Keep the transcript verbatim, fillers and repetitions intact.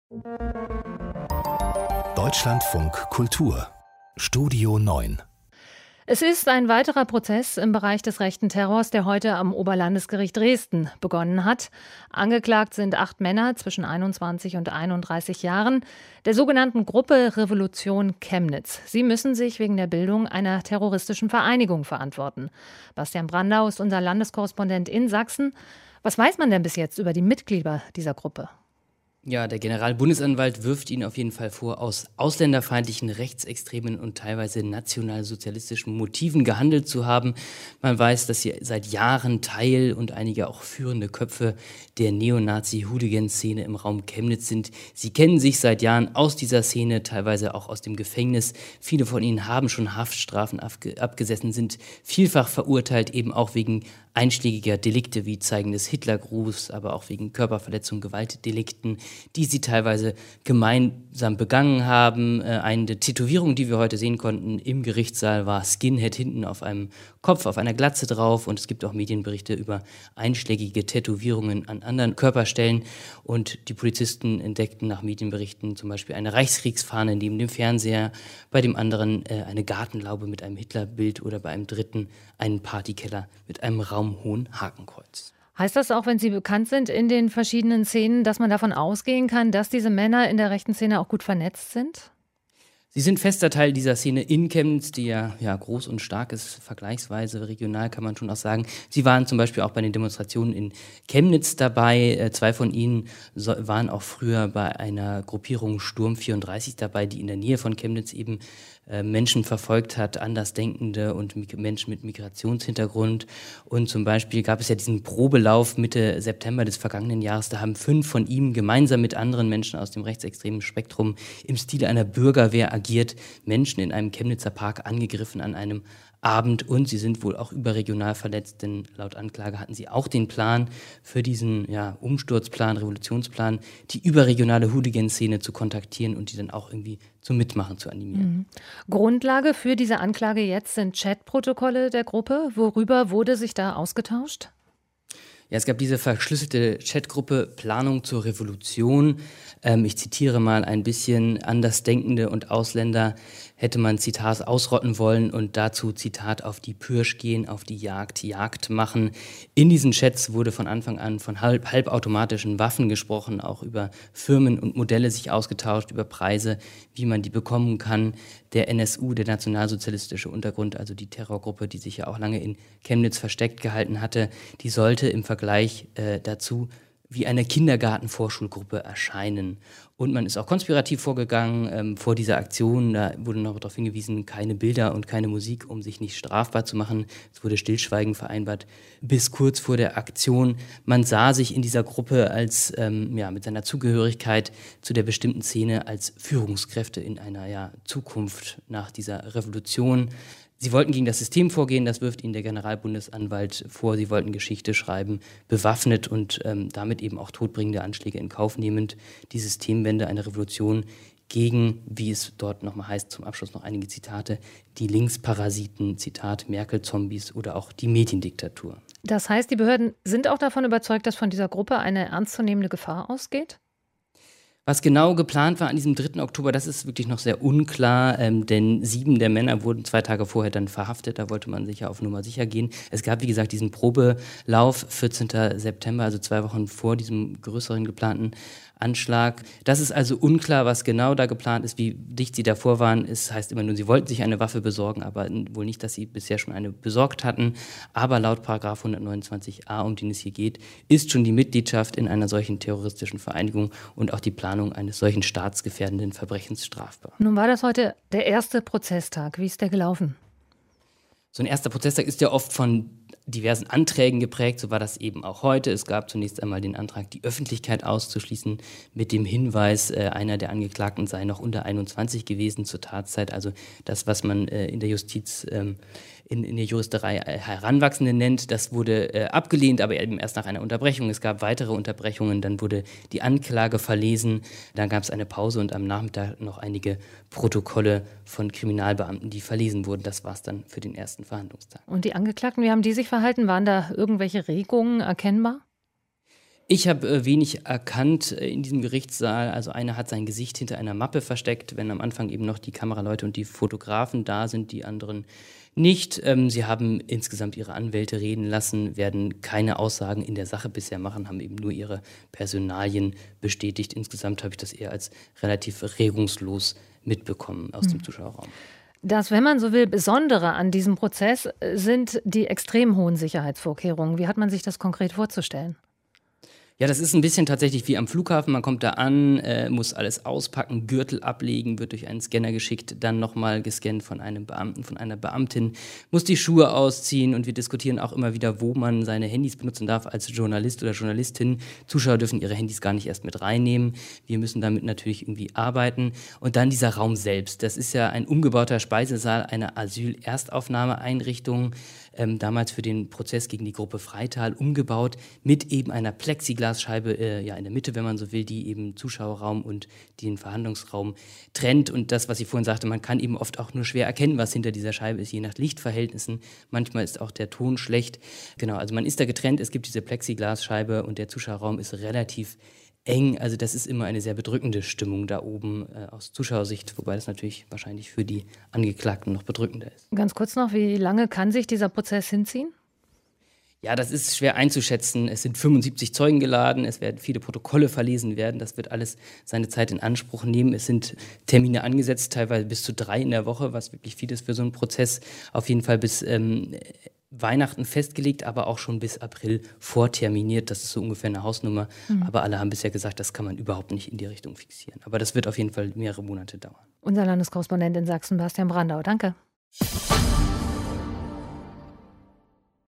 Deutschlandfunk Kultur Studio neun. Es ist ein weiterer Prozess im Bereich des rechten Terrors, der heute am Oberlandesgericht Dresden begonnen hat. Angeklagt sind acht Männer zwischen einundzwanzig und einunddreißig Jahren der sogenannten Gruppe Revolution Chemnitz. Sie müssen sich wegen der Bildung einer terroristischen Vereinigung verantworten. Bastian Brandau ist unser Landeskorrespondent in Sachsen. Was weiß man denn bis jetzt über die Mitglieder dieser Gruppe? Ja, der Generalbundesanwalt wirft ihnen auf jeden Fall vor, aus ausländerfeindlichen, rechtsextremen und teilweise nationalsozialistischen Motiven gehandelt zu haben. Man weiß, dass sie seit Jahren Teil und einige auch führende Köpfe der Neonazi-Hooligan-Szene im Raum Chemnitz sind. Sie kennen sich seit Jahren aus dieser Szene, teilweise auch aus dem Gefängnis. Viele von ihnen haben schon Haftstrafen abge- abgesessen, sind vielfach verurteilt, eben auch wegen einschlägiger Delikte wie Zeigen des Hitlergrußes, aber auch wegen Körperverletzung, Gewaltdelikten, die sie teilweise gemeinsam begangen haben. Äh, eine Tätowierung, die wir heute sehen konnten im Gerichtssaal, war Skinhead hinten auf einem Kopf, auf einer Glatze drauf. Und es gibt auch Medienberichte über einschlägige Tätowierungen an anderen Körperstellen. Und die Polizisten entdeckten nach Medienberichten zum Beispiel eine Reichskriegsfahne neben dem Fernseher, bei dem anderen äh, eine Gartenlaube mit einem Hitlerbild oder bei einem dritten einen Partykeller mit einem raumhohen Hakenkreuz. Heißt das auch, wenn Sie bekannt sind in den verschiedenen Szenen, dass man davon ausgehen kann, dass diese Männer in der rechten Szene auch gut vernetzt sind? Sie sind fester Teil dieser Szene in Chemnitz, die ja, ja groß und stark ist, vergleichsweise regional kann man schon auch sagen. Sie waren zum Beispiel auch bei den Demonstrationen in Chemnitz dabei. Äh, zwei von ihnen so, waren auch früher bei einer Gruppierung Sturm vierunddreißig dabei, die in der Nähe von Chemnitz eben äh, Menschen verfolgt hat, Andersdenkende und Mik- Menschen mit Migrationshintergrund. Und zum Beispiel gab es ja diesen Probelauf Mitte September des vergangenen Jahres. Da haben fünf von ihm gemeinsam mit anderen Menschen aus dem rechtsextremen Spektrum im Stile einer Bürgerwehr agiert, Menschen in einem Chemnitzer Park angegriffen an einem Abend, und sie sind wohl auch überregional verletzt, denn laut Anklage hatten sie auch den Plan für diesen ja, Umsturzplan, Revolutionsplan, die überregionale Hooligan-Szene zu kontaktieren und die dann auch irgendwie zum Mitmachen zu animieren. Mhm. Grundlage für diese Anklage jetzt sind Chatprotokolle der Gruppe. Worüber wurde sich da ausgetauscht? Ja, es gab diese verschlüsselte Chatgruppe Planung zur Revolution. Ähm, ich zitiere mal ein bisschen: Andersdenkende und Ausländer hätte man, Zitat, ausrotten wollen und dazu, Zitat, auf die Pirsch gehen, auf die Jagd, Jagd machen. In diesen Chats wurde von Anfang an von halb, halbautomatischen Waffen gesprochen, auch über Firmen und Modelle sich ausgetauscht, über Preise, wie man die bekommen kann. Der N S U, der nationalsozialistische Untergrund, also die Terrorgruppe, die sich ja auch lange in Chemnitz versteckt gehalten hatte, die sollte im Vergleich äh, dazu wie eine Kindergartenvorschulgruppe erscheinen. Und man ist auch konspirativ vorgegangen ähm, vor dieser Aktion. Da wurde noch darauf hingewiesen, keine Bilder und keine Musik, um sich nicht strafbar zu machen. Es wurde Stillschweigen vereinbart bis kurz vor der Aktion. Man sah sich in dieser Gruppe als ähm, ja, mit seiner Zugehörigkeit zu der bestimmten Szene als Führungskräfte in einer ja, Zukunft nach dieser Revolution. Sie wollten gegen das System vorgehen, das wirft ihnen der Generalbundesanwalt vor. Sie wollten Geschichte schreiben, bewaffnet und ähm, damit eben auch todbringende Anschläge in Kauf nehmend. Die Systemwende, eine Revolution gegen, wie es dort nochmal heißt, zum Abschluss noch einige Zitate, die Linksparasiten, Zitat, Merkel-Zombies oder auch die Mediendiktatur. Das heißt, die Behörden sind auch davon überzeugt, dass von dieser Gruppe eine ernstzunehmende Gefahr ausgeht? Was genau geplant war an diesem dritten Oktober, das ist wirklich noch sehr unklar, ähm, denn sieben der Männer wurden zwei Tage vorher dann verhaftet. Da wollte man sicher auf Nummer sicher gehen. Es gab, wie gesagt, diesen Probelauf vierzehnten September, also zwei Wochen vor diesem größeren geplanten Anschlag. Das ist also unklar, was genau da geplant ist, wie dicht sie davor waren. Es heißt immer nur, sie wollten sich eine Waffe besorgen, aber wohl nicht, dass sie bisher schon eine besorgt hatten. Aber laut Paragraph hundertneunundzwanzig a, um den es hier geht, ist schon die Mitgliedschaft in einer solchen terroristischen Vereinigung und auch die Planung eines solchen staatsgefährdenden Verbrechens strafbar. Nun war das heute der erste Prozesstag. Wie ist der gelaufen? So ein erster Prozesstag ist ja oft von diversen Anträgen geprägt, so war das eben auch heute. Es gab zunächst einmal den Antrag, die Öffentlichkeit auszuschließen, mit dem Hinweis, äh, einer der Angeklagten sei noch unter einundzwanzig gewesen zur Tatzeit. Also das, was man äh, in der Justiz, ähm, in, in der Juristerei äh, Heranwachsende nennt, das wurde äh, abgelehnt, aber eben erst nach einer Unterbrechung. Es gab weitere Unterbrechungen, dann wurde die Anklage verlesen, dann gab es eine Pause und am Nachmittag noch einige Protokolle von Kriminalbeamten, die verlesen wurden. Das war es dann für den ersten Verhandlungstag. Und die Angeklagten, wie haben die sich verhalten? Waren da irgendwelche Regungen erkennbar? Ich habe äh, wenig erkannt äh, in diesem Gerichtssaal. Also einer hat sein Gesicht hinter einer Mappe versteckt, wenn am Anfang eben noch die Kameraleute und die Fotografen da sind, die anderen nicht. Ähm, sie haben insgesamt ihre Anwälte reden lassen, werden keine Aussagen in der Sache bisher machen, haben eben nur ihre Personalien bestätigt. Insgesamt habe ich das eher als relativ regungslos mitbekommen aus mhm. dem Zuschauerraum. Das, wenn man so will, Besondere an diesem Prozess sind die extrem hohen Sicherheitsvorkehrungen. Wie hat man sich das konkret vorzustellen? Ja, das ist ein bisschen tatsächlich wie am Flughafen. Man kommt da an, äh, muss alles auspacken, Gürtel ablegen, wird durch einen Scanner geschickt, dann nochmal gescannt von einem Beamten, von einer Beamtin, muss die Schuhe ausziehen und wir diskutieren auch immer wieder, wo man seine Handys benutzen darf als Journalist oder Journalistin. Zuschauer dürfen ihre Handys gar nicht erst mit reinnehmen. Wir müssen damit natürlich irgendwie arbeiten. Und dann dieser Raum selbst. Das ist ja ein umgebauter Speisesaal einer Asyl-Erstaufnahmeeinrichtung, ähm, damals für den Prozess gegen die Gruppe Freital umgebaut, mit eben einer Plexiglasscheibe äh, ja, in der Mitte, wenn man so will, die eben Zuschauerraum und den Verhandlungsraum trennt. Und das, was ich vorhin sagte, man kann eben oft auch nur schwer erkennen, was hinter dieser Scheibe ist, je nach Lichtverhältnissen. Manchmal ist auch der Ton schlecht. Genau, also man ist da getrennt, es gibt diese Plexiglasscheibe und der Zuschauerraum ist relativ eng. Also das ist immer eine sehr bedrückende Stimmung da oben äh, aus Zuschauersicht, wobei das natürlich wahrscheinlich für die Angeklagten noch bedrückender ist. Ganz kurz noch, wie lange kann sich dieser Prozess hinziehen? Ja, das ist schwer einzuschätzen. Es sind fünfundsiebzig Zeugen geladen, es werden viele Protokolle verlesen werden. Das wird alles seine Zeit in Anspruch nehmen. Es sind Termine angesetzt, teilweise bis zu drei in der Woche, was wirklich viel ist für so einen Prozess. Auf jeden Fall bis ähm, Weihnachten festgelegt, aber auch schon bis April vorterminiert. Das ist so ungefähr eine Hausnummer. Mhm. Aber alle haben bisher gesagt, das kann man überhaupt nicht in die Richtung fixieren. Aber das wird auf jeden Fall mehrere Monate dauern. Unser Landeskorrespondent in Sachsen, Bastian Brandau. Danke.